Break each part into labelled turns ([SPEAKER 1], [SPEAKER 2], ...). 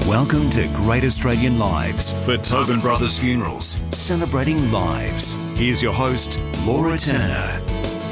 [SPEAKER 1] Welcome to Great Australian Lives for Tobin Brothers Funerals, celebrating lives. Here's your host, Laura Turner.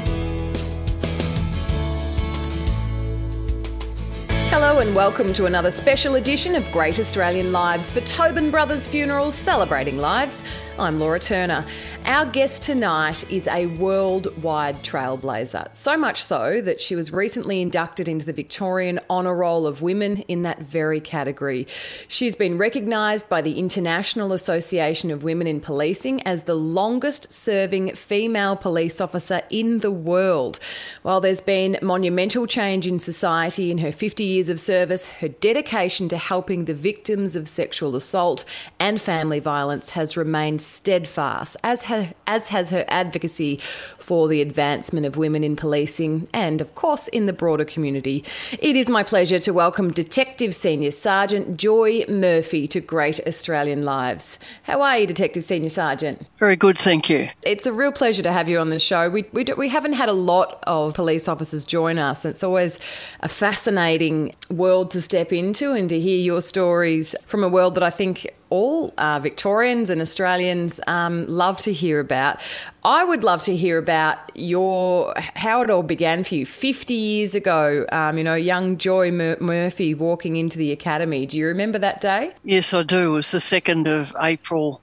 [SPEAKER 2] Hello and welcome to another special edition of Great Australian Lives for Tobin Brothers Funerals, celebrating lives. I'm Laura Turner. Our guest tonight is a worldwide trailblazer, so much so that she was recently inducted into the Victorian Honour Roll of Women in that very category. She's been recognised by the International Association of Women in Policing as the longest serving female police officer in the world. While there's been monumental change in society in her 50 years of service, her dedication to helping the victims of sexual assault and family violence has remained steadfast, as has her advocacy for the advancement of women in policing and, of course, in the broader community. It is my pleasure to welcome Detective Senior Sergeant Joy Murphy to Great Australian Lives. How are you, Detective Senior Sergeant?
[SPEAKER 3] Very good, thank you.
[SPEAKER 2] It's a real pleasure to have you on the show. We haven't had a lot of police officers join us. It's always a fascinating world to step into and to hear your stories from a world that I think all Victorians and Australians love to hear about. I would love to hear about how it all began for you 50 years ago, young Joy Murphy walking into the academy. Do you remember that day?
[SPEAKER 3] Yes, I do. It was the 2nd of April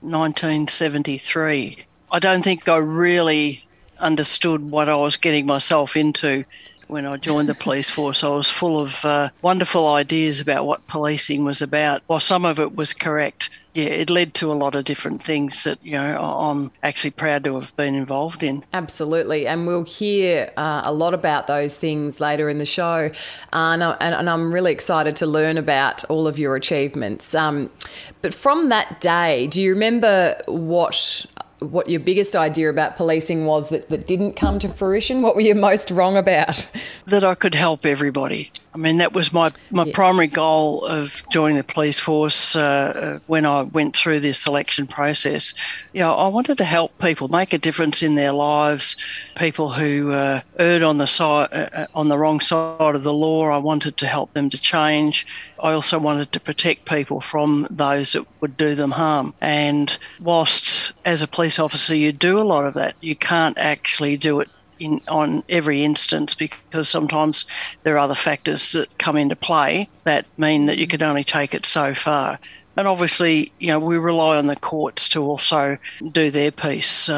[SPEAKER 3] 1973. I don't think I really understood what I was getting myself into when I joined the police force. I was full of wonderful ideas about what policing was about. While some of it was correct, it led to a lot of different things that, I'm actually proud to have been involved in.
[SPEAKER 2] Absolutely. And we'll hear a lot about those things later in the show. And I'm really excited to learn about all of your achievements. But from that day, do you remember what your biggest idea about policing was that didn't come to fruition? What were you most wrong about?
[SPEAKER 3] That I could help everybody. I mean, that was my primary goal of joining the police force when I went through this selection process. I wanted to help people, make a difference in their lives, people who erred on the wrong side of the law. I wanted to help them to change. I also wanted to protect people from those that would do them harm. And whilst as a police officer you do a lot of that, you can't actually do it on every instance, because sometimes there are other factors that come into play that mean that you can only take it so far. And obviously, we rely on the courts to also do their piece.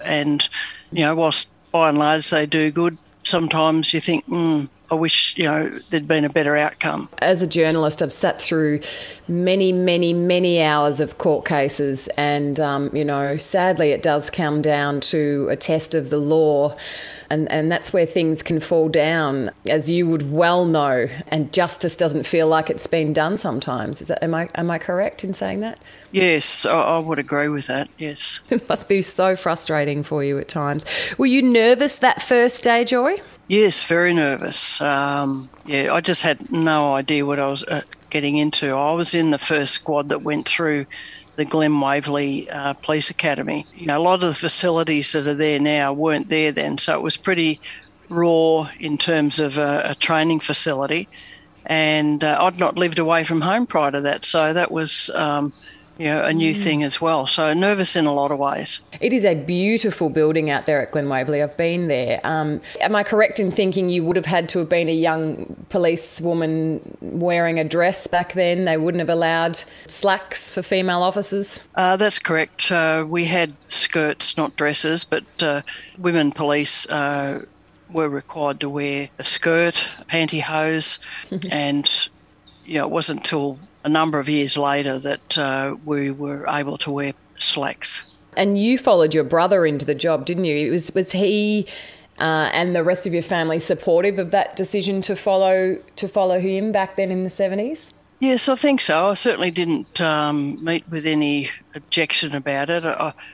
[SPEAKER 3] Whilst by and large they do good, sometimes you think, I wish, there'd been a better outcome.
[SPEAKER 2] As a journalist, I've sat through many, many, many hours of court cases and, sadly it does come down to a test of the law and that's where things can fall down, as you would well know, and justice doesn't feel like it's been done sometimes. Am I correct in saying that?
[SPEAKER 3] Yes, I would agree with that, yes.
[SPEAKER 2] It must be so frustrating for you at times. Were you nervous that first day, Joy?
[SPEAKER 3] Yes, very nervous. I just had no idea what I was getting into. I was in the first squad that went through the Glen Waverley Police Academy. A lot of the facilities that are there now weren't there then, so it was pretty raw in terms of a training facility. And I'd not lived away from home prior to that, so that was a new thing as well. So nervous in a lot of ways.
[SPEAKER 2] It is a beautiful building out there at Glen Waverley. I've been there. Am I correct in thinking you would have had to have been a young policewoman wearing a dress back then? They wouldn't have allowed slacks for female officers?
[SPEAKER 3] That's correct. We had skirts, not dresses, but women police were required to wear a skirt, pantyhose, and it wasn't until a number of years later that we were able to wear slacks.
[SPEAKER 2] And you followed your brother into the job, didn't you? Was he and the rest of your family supportive of that decision to follow him back then in the 70s?
[SPEAKER 3] Yes, I think so. I certainly didn't meet with any objection about it.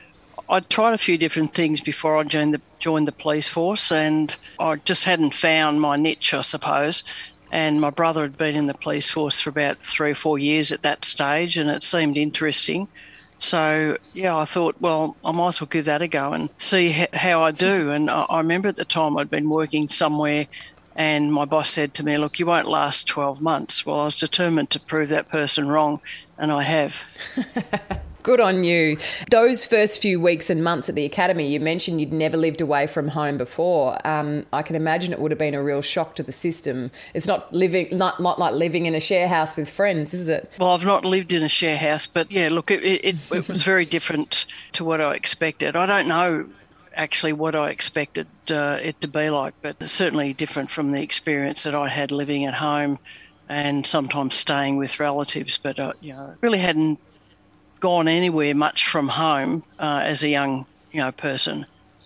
[SPEAKER 3] I tried a few different things before I joined the police force, and I just hadn't found my niche, I suppose. And my brother had been in the police force for about 3 or 4 years at that stage, and it seemed interesting. So, I thought, well, I might as well give that a go and see how I do. And I remember at the time I'd been working somewhere And my boss said to me, look, you won't last 12 months. Well, I was determined to prove that person wrong, and I have.
[SPEAKER 2] Good on you. Those first few weeks and months at the academy, you mentioned you'd never lived away from home before. I can imagine it would have been a real shock to the system. It's not like living in a share house with friends, is it?
[SPEAKER 3] Well, I've not lived in a share house, but yeah, look, it was very different to what I expected. I don't know actually what I expected it to be like, but it's certainly different from the experience that I had living at home and sometimes staying with relatives. But really hadn't gone anywhere much from home as a young person.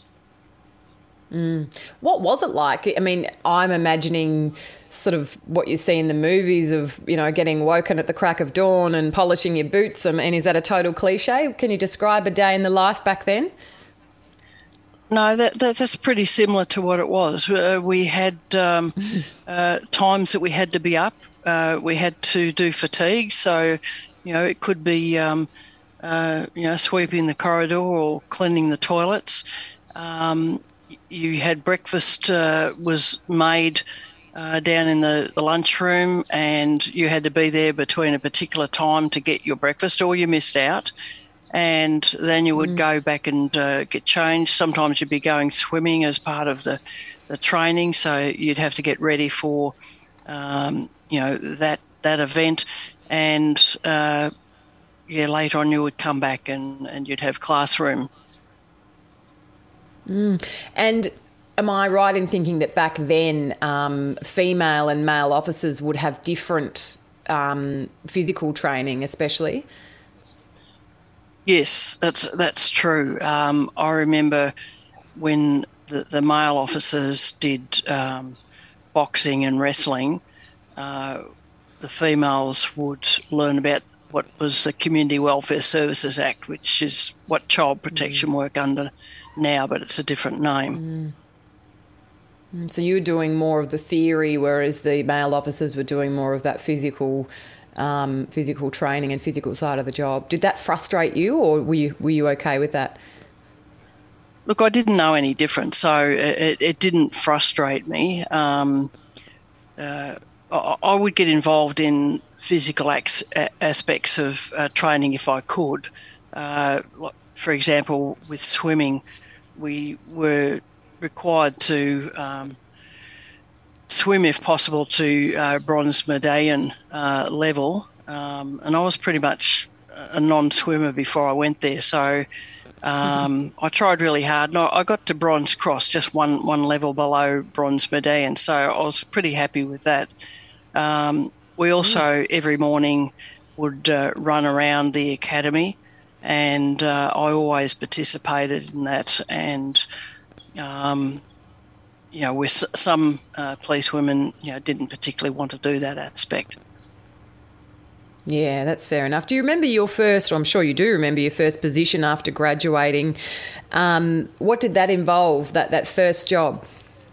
[SPEAKER 2] What was it like? I mean, I'm imagining sort of what you see in the movies of, getting woken at the crack of dawn and polishing your boots. And is that a total cliche? Can you describe a day in the life back then?
[SPEAKER 3] No, that's pretty similar to what it was. We had times that we had to be up. We had to do fatigue, so it could be sweeping the corridor or cleaning the toilets. You had breakfast was made down in the lunchroom, and you had to be there between a particular time to get your breakfast, or you missed out. And then you would go back and get changed. Sometimes you'd be going swimming as part of the training, so you'd have to get ready for that event. And later on you would come back and you'd have classroom.
[SPEAKER 2] And am I right in thinking that back then female and male officers would have different physical training, especially?
[SPEAKER 3] Yes, that's true. I remember when the male officers did boxing and wrestling, the females would learn about what was the Community Welfare Services Act, which is what child protection work under now, but it's a different name.
[SPEAKER 2] So you were doing more of the theory, whereas the male officers were doing more of that physical training and physical side of the job. Did that frustrate you, or were you okay with that?
[SPEAKER 3] Look, I didn't know any different, so it didn't frustrate me. I would get involved in physical aspects of training if I could. For example, with swimming, we were required to swim, if possible, to bronze medallion level, and I was pretty much a non-swimmer before I went there, so I tried really hard. And I got to bronze cross, just one level below bronze medallion, so I was pretty happy with that. We also every morning would run around the academy, and I always participated in that. And with some police women, didn't particularly want to do that aspect.
[SPEAKER 2] Yeah, that's fair enough. Do you remember your first, or I'm sure you do remember your first position after graduating? What did that involve, that first job?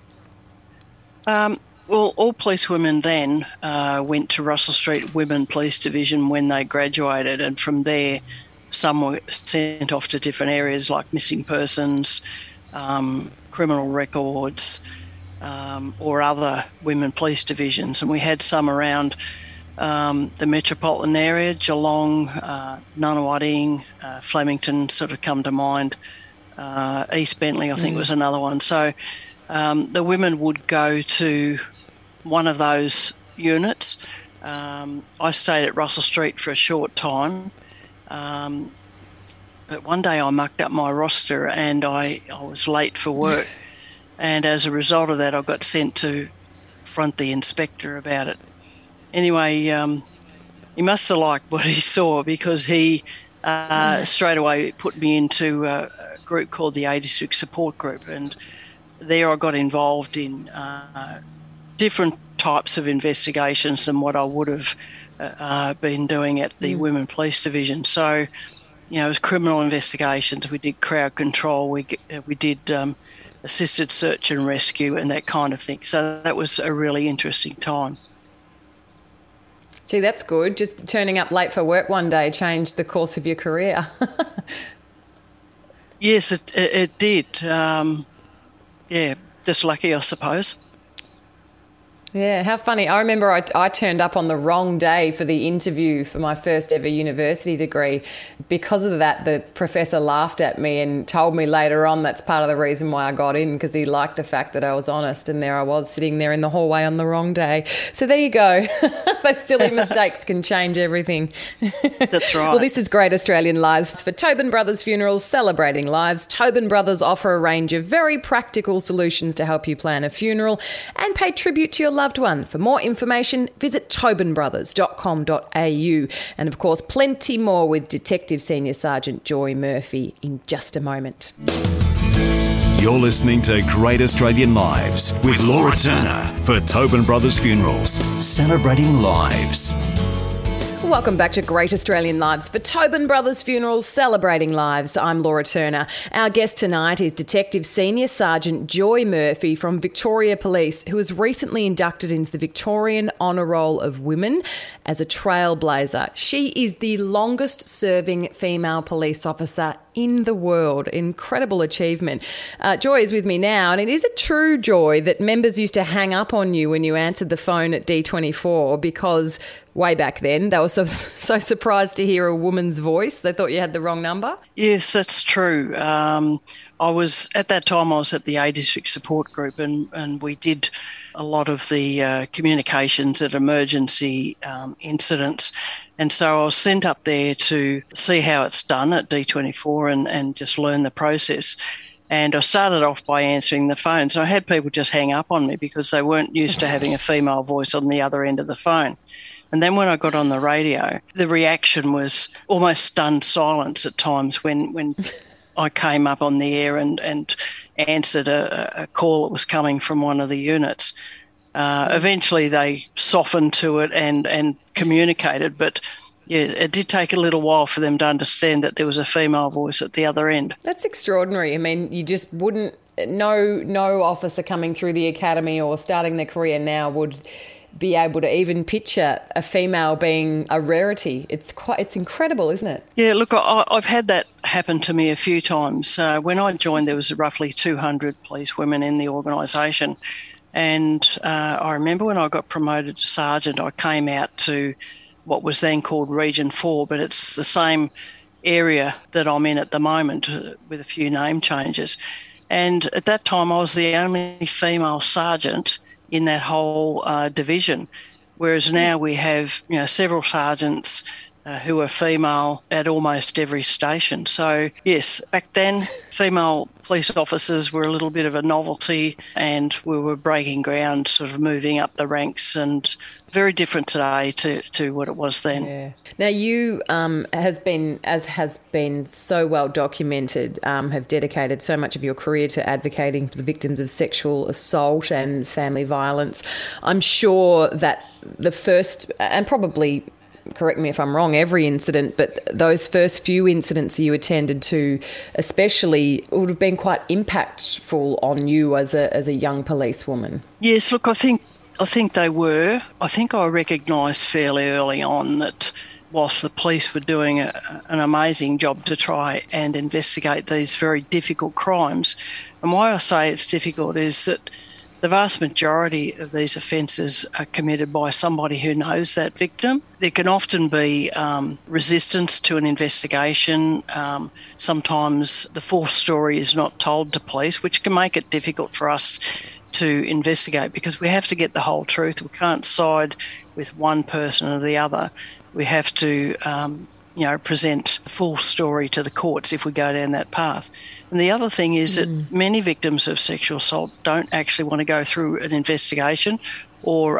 [SPEAKER 3] Well, all police women then went to Russell Street Women Police Division when they graduated, and from there some were sent off to different areas like missing persons, criminal records, or other women police divisions. And we had some around the metropolitan area, Geelong, Nunawading, Flemington sort of come to mind. East Bentley, I think, was another one. So the women would go to one of those units. I stayed at Russell Street for a short time. But one day I mucked up my roster and I was late for work. And as a result of that, I got sent to confront the inspector about it. Anyway, he must have liked what he saw, because he straight away put me into a group called the 86 Support Group. And there I got involved in different types of investigations than what I would have been doing at the Women Police Division. So, it was criminal investigations. We did crowd control. We did assisted search and rescue and that kind of thing. So that was a really interesting time.
[SPEAKER 2] Gee, that's good. Just turning up late for work one day changed the course of your career.
[SPEAKER 3] Yes, it did. Just lucky, I suppose.
[SPEAKER 2] Yeah, how funny. I remember I turned up on the wrong day for the interview for my first ever university degree. Because of that, the professor laughed at me and told me later on that's part of the reason why I got in, because he liked the fact that I was honest, and there I was sitting there in the hallway on the wrong day. So there you go. Those silly mistakes can change everything.
[SPEAKER 3] That's right.
[SPEAKER 2] Well, this is Great Australian Lives for Tobin Brothers Funerals, celebrating lives. Tobin Brothers offer a range of very practical solutions to help you plan a funeral and pay tribute to your loved one. For more information, visit tobinbrothers.com.au. And of course, plenty more with Detective Senior Sergeant Joy Murphy in just a moment.
[SPEAKER 1] You're listening to Great Australian Lives with Laura Turner for Tobin Brothers Funerals, celebrating lives.
[SPEAKER 2] Welcome back to Great Australian Lives for Tobin Brothers Funerals, celebrating lives. I'm Laura Turner. Our guest tonight is Detective Senior Sergeant Joy Murphy from Victoria Police, who was recently inducted into the Victorian Honour Roll of Women as a trailblazer. She is the longest serving female police officer in the world. Incredible achievement. Joy is with me now, and it is a true joy that members used to hang up on you when you answered the phone at D24 because way back then they were so surprised to hear a woman's voice. They thought you had the wrong number.
[SPEAKER 3] Yes, that's true. I was at the A District Support Group, and we did a lot of the communications at emergency incidents. And so I was sent up there to see how it's done at D24 and just learn the process. And I started off by answering the phone. So I had people just hang up on me because they weren't used to having a female voice on the other end of the phone. And then when I got on the radio, the reaction was almost stunned silence at times when I came up on the air and answered a call that was coming from one of the units. Eventually they softened to it and communicated, but yeah, it did take a little while for them to understand that there was a female voice at the other end.
[SPEAKER 2] That's extraordinary. I mean, you just wouldn't, no officer coming through the academy or starting their career now would be able to even picture a female being a rarity. It's incredible, isn't it?
[SPEAKER 3] Yeah, look, I've had that happen to me a few times. When I joined, there was roughly 200 police women in the organisation. And I remember when I got promoted to sergeant, I came out to what was then called Region 4, but it's the same area that I'm in at the moment with a few name changes. And at that time, I was the only female sergeant in that whole division, whereas now we have several sergeants who are female at almost every station. So, yes, back then, female police officers were a little bit of a novelty, and we were breaking ground, sort of moving up the ranks, and very different today to what it was then.
[SPEAKER 2] Yeah. Now, you has been so well documented, have dedicated so much of your career to advocating for the victims of sexual assault and family violence. I'm sure that the first, and probably, correct me if I'm wrong, every incident, but those first few incidents you attended to especially would have been quite impactful on you as a young policewoman.
[SPEAKER 3] Yes, look, I think they were. I think I recognised fairly early on that whilst the police were doing an amazing job to try and investigate these very difficult crimes, and why I say it's difficult is that the vast majority of these offences are committed by somebody who knows that victim. There can often be resistance to an investigation. Sometimes the full story is not told to police, which can make it difficult for us to investigate because we have to get the whole truth. We can't side with one person or the other. We have to present the full story to the courts if we go down that path. And the other thing is that many victims of sexual assault don't actually want to go through an investigation or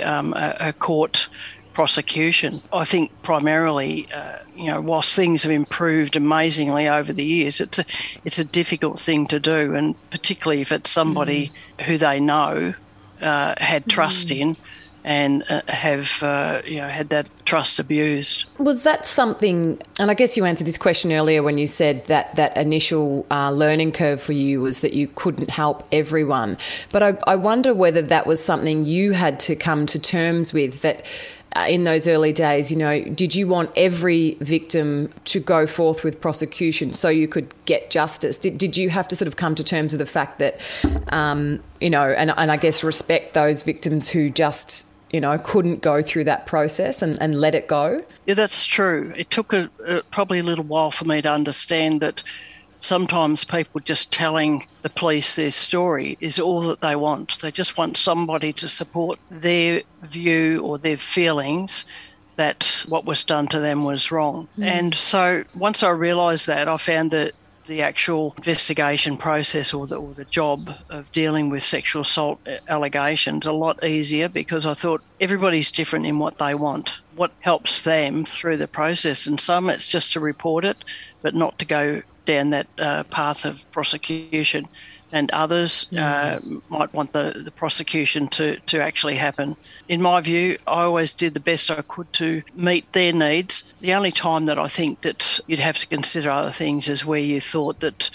[SPEAKER 3] a court prosecution. I think primarily, whilst things have improved amazingly over the years, it's a difficult thing to do, and particularly if it's somebody who they know had trust in, and have had that trust abused. Was
[SPEAKER 2] that something, and I guess you answered this question earlier when you said that initial learning curve for you was that you couldn't help everyone, but I wonder whether that was something you had to come to terms with, that in those early days, did you want every victim to go forth with prosecution so you could get justice? Did you have to sort of come to terms with the fact that, and I guess respect those victims who just, couldn't go through that process and let it go?
[SPEAKER 3] Yeah, that's true. It took probably a little while for me to understand that sometimes people just telling the police their story is all that they want. They just want somebody to support their view or their feelings that what was done to them was wrong. And so once I realised that, I found that the actual investigation process or the job of dealing with sexual assault allegations a lot easier, because I thought everybody's different in what they want, what helps them through the process. And some it's just to report it, but not to go down that path of prosecution, and others might want the prosecution to actually happen. In my view, I always did the best I could to meet their needs. The only time that I think that you'd have to consider other things is where you thought that,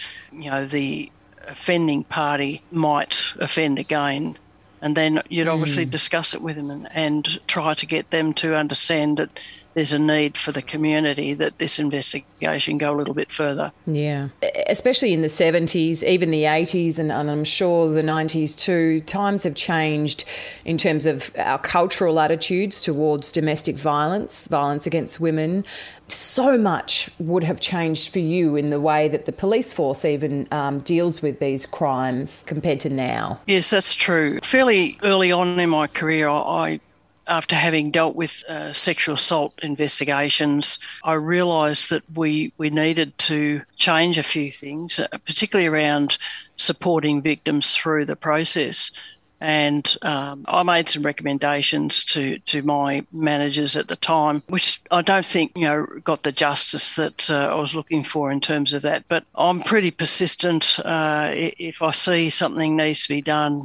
[SPEAKER 3] the offending party might offend again. And then you'd obviously discuss it with them and try to get them to understand that there's a need for the community that this investigation go a little bit further.
[SPEAKER 2] Yeah, especially in the 70s, even the 80s, and I'm sure the 90s too, times have changed in terms of our cultural attitudes towards domestic violence against women. So much would have changed for you in the way that the police force even deals with these crimes compared to now.
[SPEAKER 3] Yes, that's true. Fairly early on in my career, I after having dealt with sexual assault investigations, I realised that we needed to change a few things, particularly around supporting victims through the process. And I made some recommendations to my managers at the time, which I don't think, got the justice that I was looking for in terms of that. But I'm pretty persistent. If I see something needs to be done,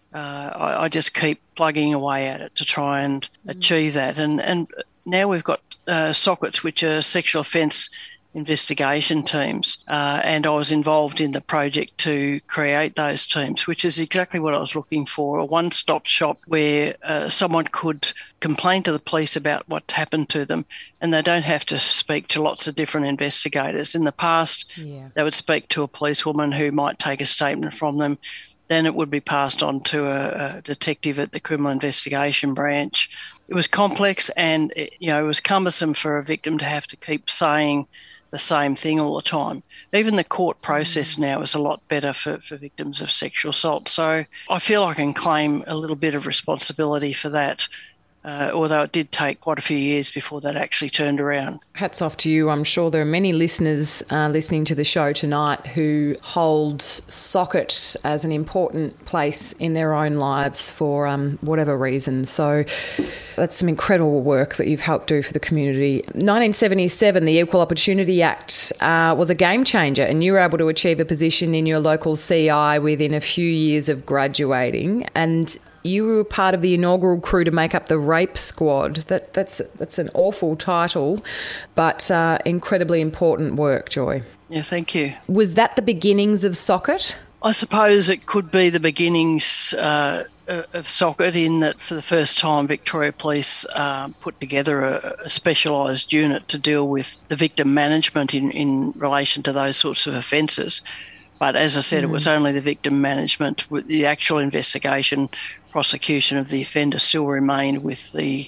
[SPEAKER 3] I just keep plugging away at it to try and achieve that. And now we've got sockets, which are sexual offence investigation teams, and I was involved in the project to create those teams, which is exactly what I was looking for, a one-stop shop where someone could complain to the police about what's happened to them, and they don't have to speak to lots of different investigators. In the past, they would speak to a policewoman who might take a statement from them. Then it would be passed on to a detective at the Criminal Investigation Branch. It was complex, and it was cumbersome for a victim to have to keep saying the same thing all the time. Even the court process now is a lot better for victims of sexual assault. So I feel I can claim a little bit of responsibility for that, although it did take quite a few years before that actually turned around.
[SPEAKER 2] Hats off to you. I'm sure there are many listeners listening to the show tonight who hold Socket as an important place in their own lives for whatever reason. So that's some incredible work that you've helped do for the community. 1977, the Equal Opportunity Act was a game changer, and you were able to achieve a position in your local CI within a few years of graduating, and you were part of the inaugural crew to make up the Rape Squad. That's an awful title, but incredibly important work, Joy.
[SPEAKER 3] Yeah, thank you.
[SPEAKER 2] Was that the beginnings of Socket?
[SPEAKER 3] I suppose it could be the beginnings of Socket, in that for the first time Victoria Police put together a specialised unit to deal with the victim management in relation to those sorts of offences. But as I said, it was only the victim management. With the actual investigation, prosecution of the offender still remained with the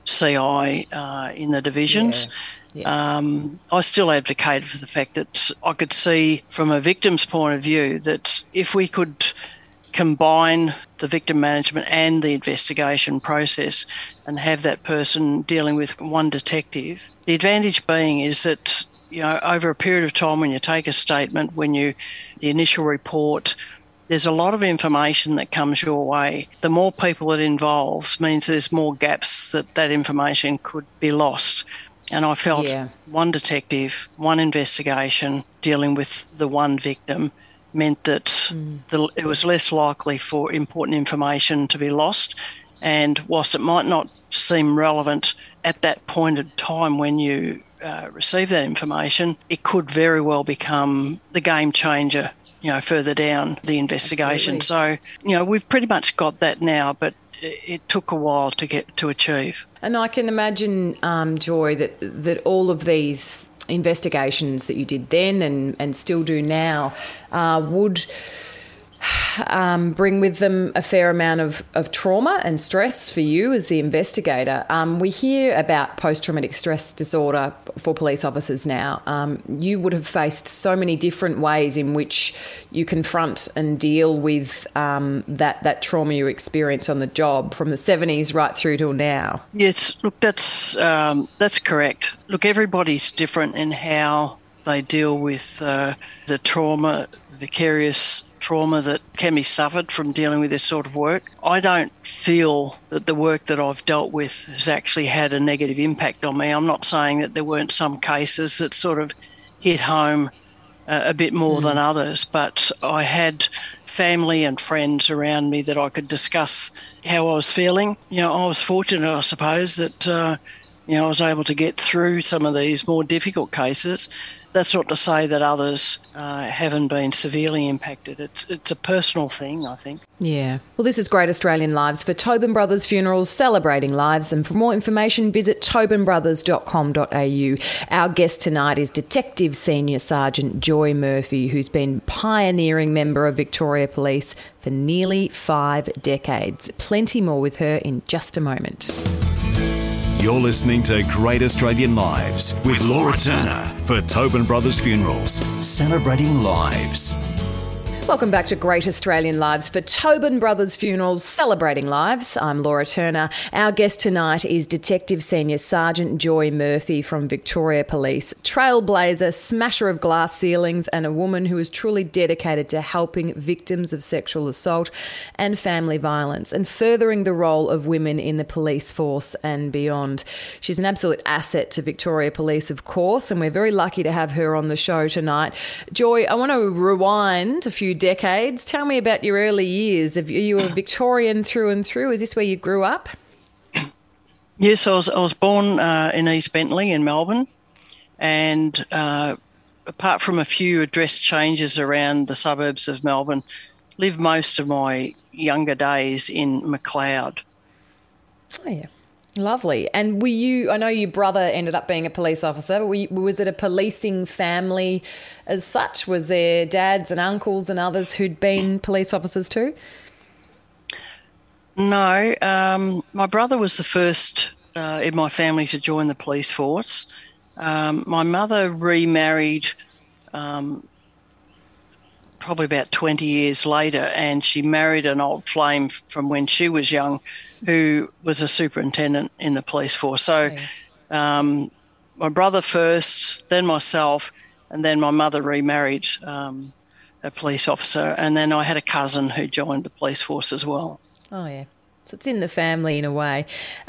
[SPEAKER 3] CI in the divisions. Yeah. I still advocated for the fact that I could see from a victim's point of view that if we could combine the victim management and the investigation process and have that person dealing with one detective, the advantage being is that over a period of time, when you take a statement, the initial report, there's a lot of information that comes your way. The more people it involves means there's more gaps that information could be lost. And I felt one detective, one investigation dealing with the one victim meant that it was less likely for important information to be lost. And whilst it might not seem relevant at that point in time when you receive that information, it could very well become the game changer, further down the investigation. Absolutely. So, we've pretty much got that now, but it took a while to achieve.
[SPEAKER 2] And I can imagine, Joy, that all of these investigations that you did then and still do now would bring with them a fair amount of trauma and stress for you as the investigator. We hear about post-traumatic stress disorder for police officers now. You would have faced so many different ways in which you confront and deal with that trauma you experience on the job from the 70s right through till now.
[SPEAKER 3] Yes, look, that's correct. Look, everybody's different in how they deal with the trauma, vicarious trauma that can be suffered from dealing with this sort of work. I don't feel that the work that I've dealt with has actually had a negative impact on me. I'm not saying that there weren't some cases that sort of hit home a bit more than others, but I had family and friends around me that I could discuss how I was feeling. I was fortunate, I suppose, that I was able to get through some of these more difficult cases. That's not to say that others haven't been severely impacted. It's a personal thing, I think.
[SPEAKER 2] Yeah. Well, this is Great Australian Lives for Tobin Brothers Funerals, celebrating lives. And for more information, visit tobinbrothers.com.au. Our guest tonight is Detective Senior Sergeant Joy Murphy, who's been pioneering member of Victoria Police for nearly 5 decades. Plenty more with her in just a moment.
[SPEAKER 1] You're listening to Great Australian Lives with Laura Turner for Tobin Brothers Funerals, celebrating lives.
[SPEAKER 2] Welcome back to Great Australian Lives for Tobin Brothers Funerals, celebrating lives. I'm Laura Turner. Our guest tonight is Detective Senior Sergeant Joy Murphy from Victoria Police, trailblazer, smasher of glass ceilings, and a woman who is truly dedicated to helping victims of sexual assault and family violence and furthering the role of women in the police force and beyond. She's an absolute asset to Victoria Police, of course, and we're very lucky to have her on the show tonight. Joy, I want to rewind a few decades. Tell me about your early years. Are you a Victorian through and through? Is this where you grew up?
[SPEAKER 3] Yes, I was born in East Bentley in Melbourne, and apart from a few address changes around the suburbs of Melbourne, lived most of my younger days in McLeod.
[SPEAKER 2] Oh, yeah. Lovely. And I know your brother ended up being a police officer, but was it a policing family as such? Was there dads and uncles and others who'd been police officers too?
[SPEAKER 3] No. My brother was the first in my family to join the police force. My mother remarried probably about 20 years later, and she married an old flame from when she was young who was a superintendent in the police force. So my brother first, then myself, and then my mother remarried a police officer, and then I had a cousin who joined the police force as well.
[SPEAKER 2] Oh, yeah. So it's in the family in a way.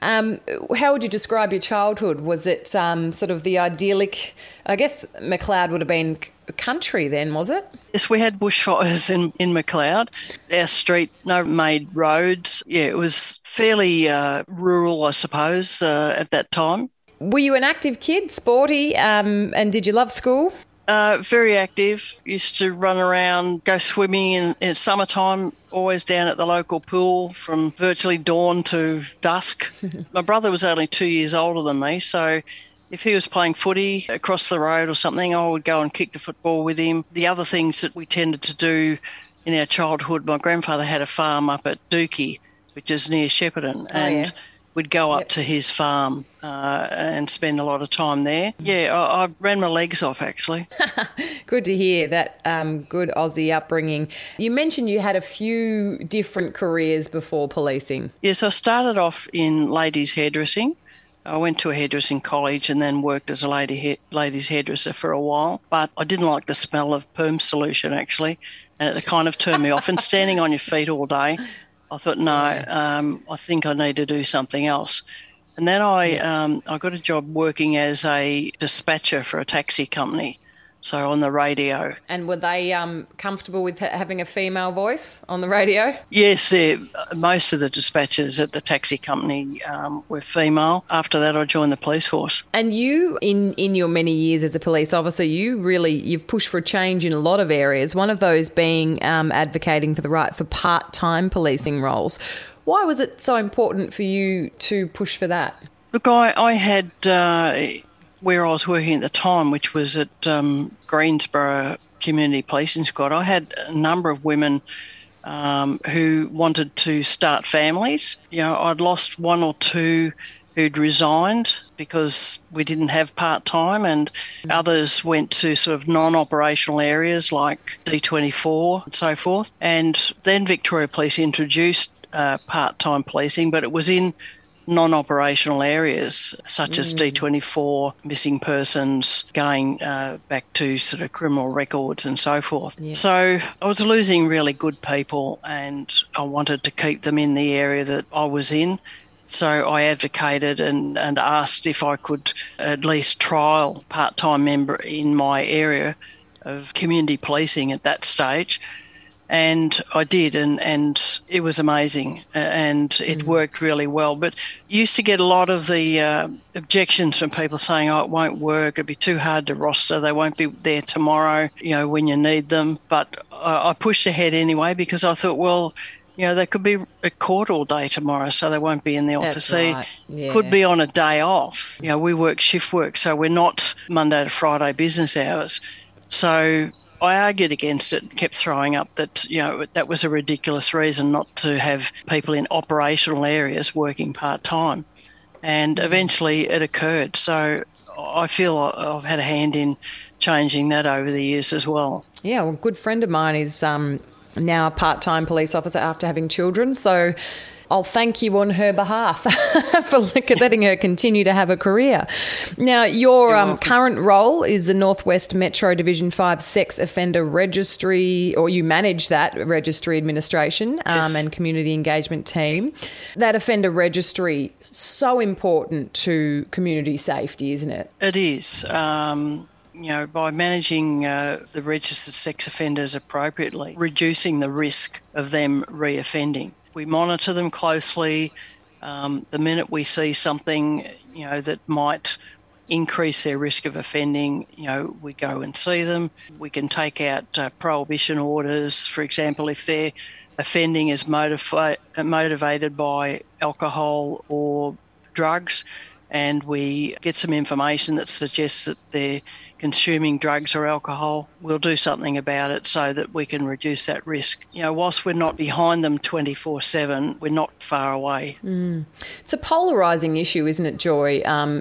[SPEAKER 2] How would you describe your childhood? Was it sort of the idyllic, I guess McLeod would have been country then, was it?
[SPEAKER 3] Yes, we had bushfires in McLeod. Our street, no made roads. Yeah, it was fairly rural, I suppose, at that time.
[SPEAKER 2] Were you an active kid, sporty, and did you love school?
[SPEAKER 3] Very active. Used to run around, go swimming in summertime, always down at the local pool from virtually dawn to dusk. My brother was only 2 years older than me, so if he was playing footy across the road or something, I would go and kick the football with him. The other things that we tended to do in our childhood, my grandfather had a farm up at Dookie, which is near Shepparton, and we'd go up to his farm and spend a lot of time there. Yeah, I ran my legs off, actually.
[SPEAKER 2] Good to hear that good Aussie upbringing. You mentioned you had a few different careers before policing.
[SPEAKER 3] Yes, I started off in ladies' hairdressing. I went to a hairdressing college and then worked as a ladies' hairdresser for a while, but I didn't like the smell of perm solution, actually, and it kind of turned me off. And standing on your feet all day, I thought, no, I think I need to do something else. And then I got a job working as a dispatcher for a taxi company, so on the radio.
[SPEAKER 2] And were they comfortable with having a female voice on the radio?
[SPEAKER 3] Yes, most of the dispatchers at the taxi company were female. After that, I joined the police force. And
[SPEAKER 2] you, in your many years as a police officer, you've pushed for a change in a lot of areas, one of those being advocating for the right for part-time policing roles. Why was it so important for you to push for that?
[SPEAKER 3] Look, I had, where I was working at the time, which was at Greensborough Community Policing Squad, I had a number of women who wanted to start families. You know, I'd lost one or two who'd resigned because we didn't have part-time, and others went to sort of non-operational areas like D24 and so forth. And then Victoria Police introduced part-time policing, but it was in non-operational areas such as D24, missing persons, going back to sort of criminal records and so forth. Yeah. So I was losing really good people, and I wanted to keep them in the area that I was in. So I advocated and asked if I could at least trial part-time member in my area of community policing at that stage. And I did, and it was amazing, and it worked really well. But used to get a lot of the objections from people saying, oh, it won't work, it'd be too hard to roster, they won't be there tomorrow, you know, when you need them. But I pushed ahead anyway because I thought, well, you know, they could be at court all day tomorrow, so they won't be in the office.
[SPEAKER 2] That's right. Yeah.
[SPEAKER 3] Could be on a day off. You know, we work shift work, so we're not Monday to Friday business hours. So I argued against it and kept throwing up that, you know, that was a ridiculous reason not to have people in operational areas working part-time. And eventually it occurred. So I feel I've had a hand in changing that over the years as well.
[SPEAKER 2] Yeah, well, a good friend of mine is now a part-time police officer after having children, so I'll thank you on her behalf for letting her continue to have a career. Now, your current role is the Northwest Metro Division 5 Sex Offender Registry, or you manage that registry administration and community engagement team. That offender registry, so important to community safety, isn't it?
[SPEAKER 3] It is. You know, by managing the registered sex offenders appropriately, reducing the risk of them reoffending. We monitor them closely. The minute we see something, you know, that might increase their risk of offending, you know, we go and see them. We can take out prohibition orders. For example, if their offending is motivated by alcohol or drugs, and we get some information that suggests that they're consuming drugs or alcohol, we'll do something about it so that we can reduce that risk. You know, whilst we're not behind them 24/7, we're not far away.
[SPEAKER 2] It's a polarising issue, isn't it, Joy,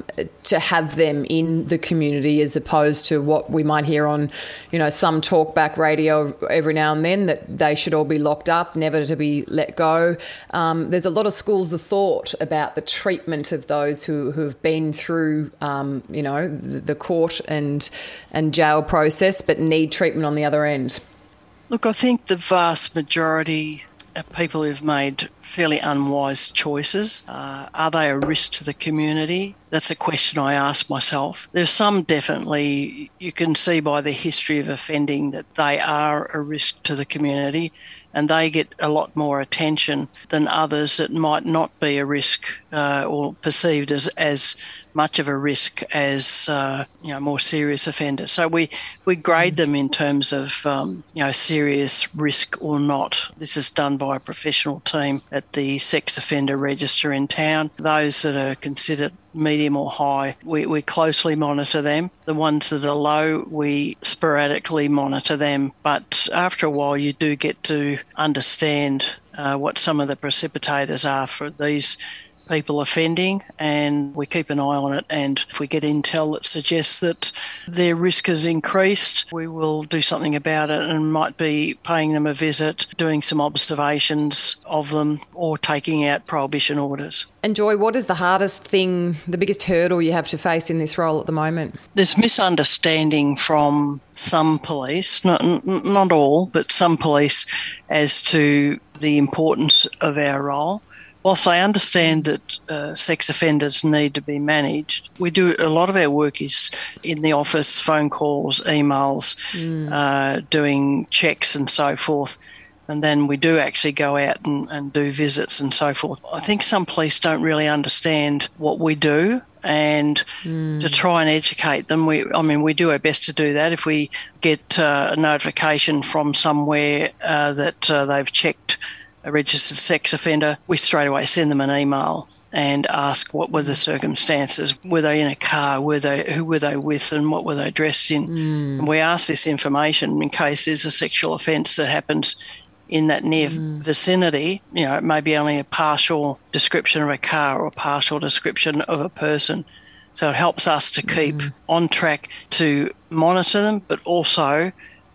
[SPEAKER 2] to have them in the community as opposed to what we might hear on, you know, some talkback radio every now and then, that they should all be locked up, never to be let go. There's a lot of schools of thought about the treatment of those who have been through, you know, the court and jail process but need treatment on the other end.
[SPEAKER 3] Look, I think the vast majority of people who've made fairly unwise choices, are they a risk to the community? That's a question I ask myself. There's some definitely, you can see by their history of offending that they are a risk to the community, and they get a lot more attention than others that might not be a risk or perceived as much of a risk as you know, more serious offenders. So we grade them in terms of you know, serious risk or not. This is done by a professional team at the Sex Offender Register in town. Those that are considered medium or high, we closely monitor them. The ones that are low, we sporadically monitor them. But after a while, you do get to understand what some of the precipitators are for these people offending, and we keep an eye on it, and if we get intel that suggests that their risk has increased, we will do something about it and might be paying them a visit, doing some observations of them, or taking out prohibition orders.
[SPEAKER 2] And Joy, what is the hardest thing, the biggest hurdle you have to face in this role at the moment?
[SPEAKER 3] There's misunderstanding from some police, not all, but some police, as to the importance of our role. Whilst I understand that sex offenders need to be managed, we do a lot of our work is in the office, phone calls, emails, doing checks and so forth. And then we do actually go out and do visits and so forth. I think some police don't really understand what we do, and to try and educate them, we do our best to do that. If we get a notification from somewhere that they've checked a registered sex offender, we straight away send them an email and ask what were the circumstances. Were they in a car? Who were they with, and what were they dressed in? And we ask this information in case there's a sexual offence that happens in that near vicinity. It may be only a partial description of a car or a partial description of a person. So it helps us to keep on track to monitor them, but also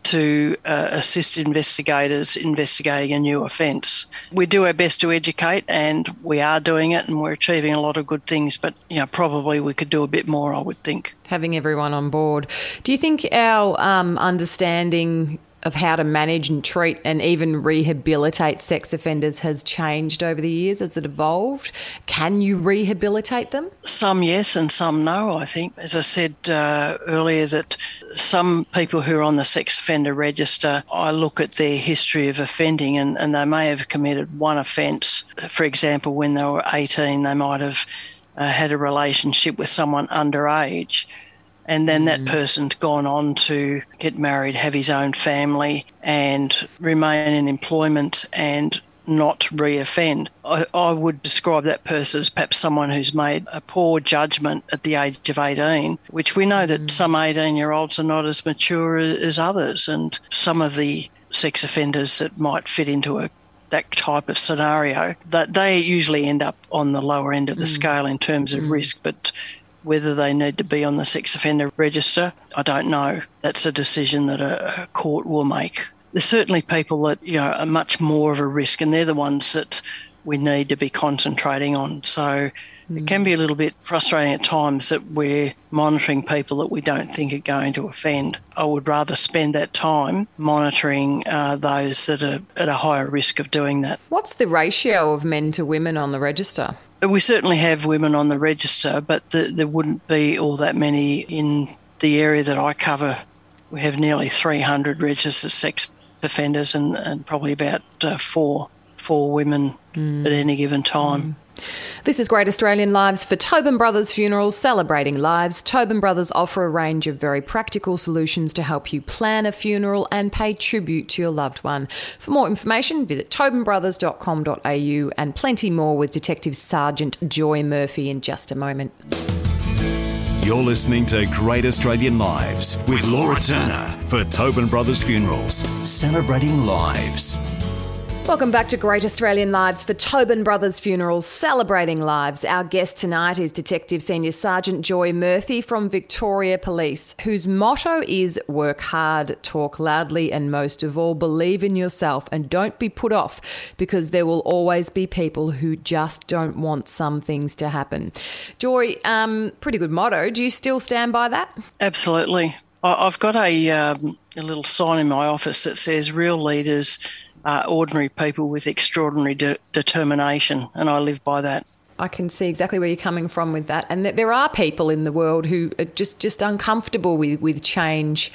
[SPEAKER 3] to assist investigators investigating a new offence. We do our best to educate, and we are doing it, and we're achieving a lot of good things, but probably we could do a bit more, I would think.
[SPEAKER 2] Having everyone on board. Do you think our understanding of how to manage and treat and even rehabilitate sex offenders has changed over the years? Has it evolved? Can you rehabilitate them?
[SPEAKER 3] Some yes and some no, I think. As I said earlier, that some people who are on the sex offender register, I look at their history of offending and they may have committed one offence. For example, when they were 18, they might have had a relationship with someone underage. And then that person's gone on to get married, have his own family and remain in employment and not re-offend. I would describe that person as perhaps someone who's made a poor judgment at the age of 18, which we know that some 18-year-olds are not as mature as others. And some of the sex offenders that might fit into that type of scenario, that they usually end up on the lower end of the scale in terms of risk. But whether they need to be on the sex offender register, I don't know. That's a decision that a court will make. There's certainly people that are much more of a risk, and they're the ones that we need to be concentrating on. So it can be a little bit frustrating at times that we're monitoring people that we don't think are going to offend. I would rather spend that time monitoring those that are at a higher risk of doing that.
[SPEAKER 2] What's the ratio of men to women on the register?
[SPEAKER 3] We certainly have women on the register, but there wouldn't be all that many in the area that I cover. We have nearly 300 registered sex offenders and probably about four women at any given time.
[SPEAKER 2] This is Great Australian Lives for Tobin Brothers Funerals, celebrating lives. Tobin Brothers offer a range of very practical solutions to help you plan a funeral and pay tribute to your loved one. For more information, visit tobinbrothers.com.au, and plenty more with Detective Sergeant Joy Murphy in just a moment.
[SPEAKER 1] You're listening to Great Australian Lives with Laura Turner for Tobin Brothers Funerals, celebrating lives.
[SPEAKER 2] Welcome back to Great Australian Lives for Tobin Brothers Funerals, celebrating lives. Our guest tonight is Detective Senior Sergeant Joy Murphy from Victoria Police, whose motto is work hard, talk loudly, and most of all, believe in yourself and don't be put off, because there will always be people who just don't want some things to happen. Joy, pretty good motto. Do you still stand by that?
[SPEAKER 3] Absolutely. I've got a little sign in my office that says real leaders are ordinary people with extraordinary determination, and I live by that.
[SPEAKER 2] I can see exactly where you're coming from with that, and that there are people in the world who are just uncomfortable with change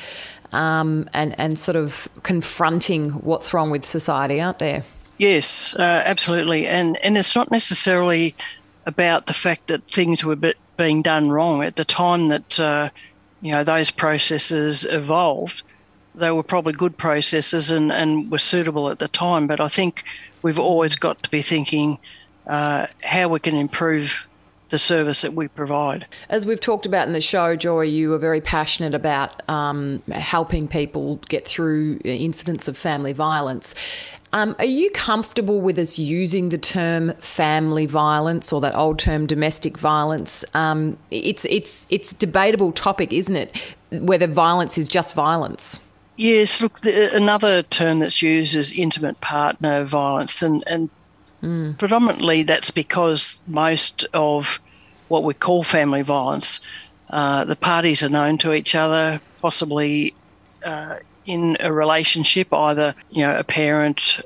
[SPEAKER 2] and sort of confronting what's wrong with society, aren't there? Yes,
[SPEAKER 3] absolutely, and it's not necessarily about the fact that things were being done wrong at the time that those processes evolved. They were probably good processes and were suitable at the time, but I think we've always got to be thinking how we can improve the service that we provide.
[SPEAKER 2] As we've talked about in the show, Joy, you are very passionate about helping people get through incidents of family violence. Are you comfortable with us using the term family violence, or that old term domestic violence? It's a debatable topic, isn't it, whether violence is just violence?
[SPEAKER 3] Yes, look, another term that's used is intimate partner violence, and predominantly that's because most of what we call family violence, the parties are known to each other, possibly in a relationship, either a parent,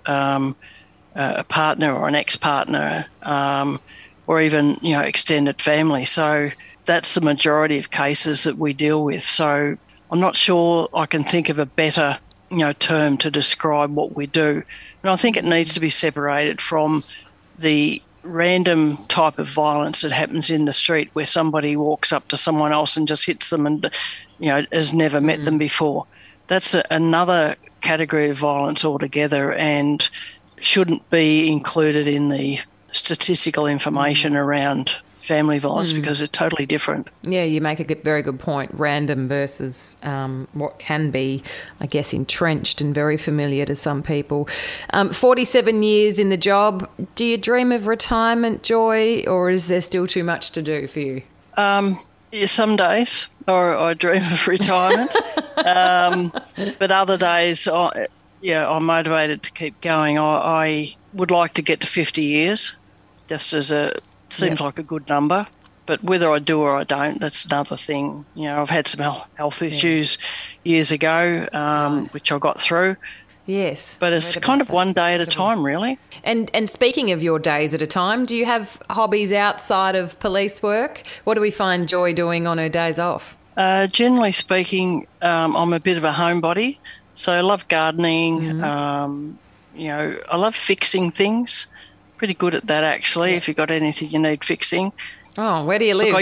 [SPEAKER 3] a partner or an ex-partner, or even extended family. So that's the majority of cases that we deal with. So I'm not sure I can think of a better, term to describe what we do. And I think it needs to be separated from the random type of violence that happens in the street where somebody walks up to someone else and just hits them and, has never met them before. That's another category of violence altogether, and shouldn't be included in the statistical information around family violence because it's totally different.
[SPEAKER 2] Yeah, you make a very good point. Random versus what can be, I guess, entrenched and very familiar to some people. 47 years in the job. Do you dream of retirement, Joy, or is there still too much to do for you?
[SPEAKER 3] Yeah, some days I dream of retirement, but other days I'm motivated to keep going. I would like to get to 50 years, just as seems like a good number. But whether I do or I don't, that's another thing. I've had some health issues years ago, which I got through.
[SPEAKER 2] Yes.
[SPEAKER 3] But it's kind of one day at a time, really.
[SPEAKER 2] And speaking of your days at a time, do you have hobbies outside of police work? What do we find Joy doing on her days off?
[SPEAKER 3] Generally speaking, I'm a bit of a homebody, so I love gardening. I love fixing things. Pretty good at that, actually, if you've got anything you need fixing.
[SPEAKER 2] Oh, where do you live?
[SPEAKER 3] Look,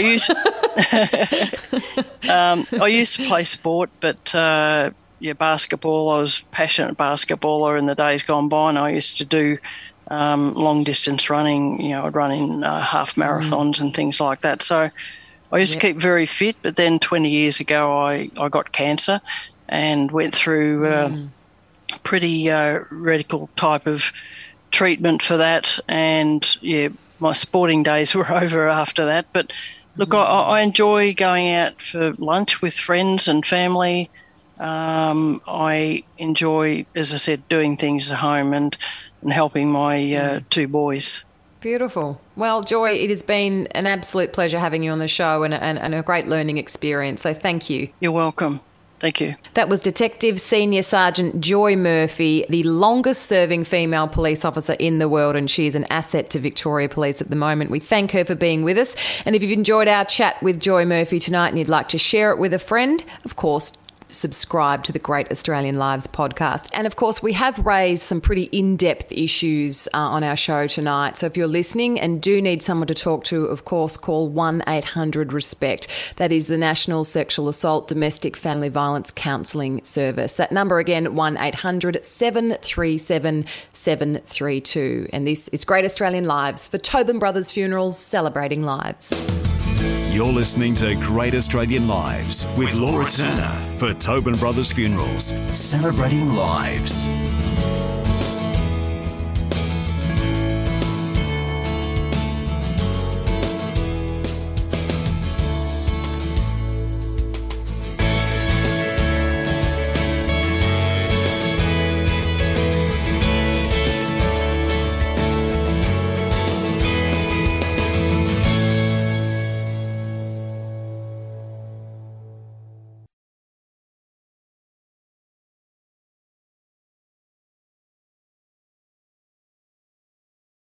[SPEAKER 3] I used to play sport, but basketball. I was a passionate basketballer in the days gone by, and I used to do long distance running. I'd run in half marathons and things like that. So I used to keep very fit, but then 20 years ago I got cancer and went through pretty radical type of treatment for that, and my sporting days were over after that. But look, I enjoy going out for lunch with friends and family. I enjoy, as I said, doing things at home and helping my two boys. Beautiful.
[SPEAKER 2] Well, Joy, it has been an absolute pleasure having you on the show and a great learning experience, so thank you.
[SPEAKER 3] You're welcome. Thank you.
[SPEAKER 2] That was Detective Senior Sergeant Joy Murphy, the longest-serving female police officer in the world, and she is an asset to Victoria Police at the moment. We thank her for being with us. And if you've enjoyed our chat with Joy Murphy tonight and you'd like to share it with a friend, of course, subscribe to the Great Australian Lives podcast. And of course, we have raised some pretty in-depth issues on our show tonight. So if you're listening and do need someone to talk to, of course, call 1-800-RESPECT. That is the National Sexual Assault Domestic Family Violence Counselling Service. That number again, 1-800-737-732. And this is Great Australian Lives for Tobin Brothers Funerals, celebrating lives.
[SPEAKER 1] You're listening to Great Australian Lives with Laura Turner for Tobin Brothers Funerals, celebrating lives.